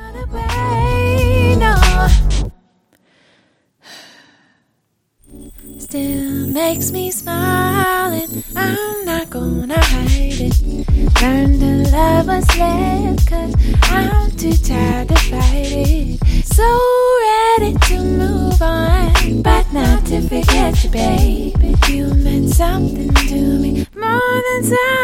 Still makes me smile, and I'm not gonna hide it. Learn to love what's left, 'cause I'm too tired to fight it. So ready to move on, but not to forget you, baby. You meant something to me, more than something.